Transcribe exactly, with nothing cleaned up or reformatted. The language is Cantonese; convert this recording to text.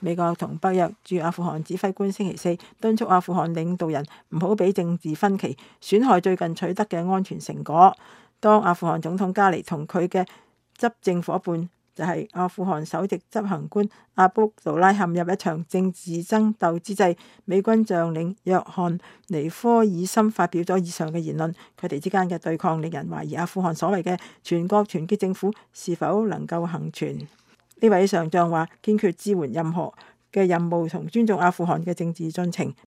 美國同北約駐阿富汗指揮官星期四敦促阿富汗領導人唔好俾政治分歧損害最近取得嘅安全成果。當阿富汗總統加尼同佢嘅執政伙伴就係阿富汗首席執行官阿卜杜拉陷入一場政治爭鬥之際，美軍將領約翰尼科爾森發表咗以上嘅言論。佢哋之間嘅對抗令人懷疑阿富汗所謂嘅全國團結政府是否能夠幸存。呢位上將話堅決支援任何嘅任務同尊重阿富汗嘅政治進程，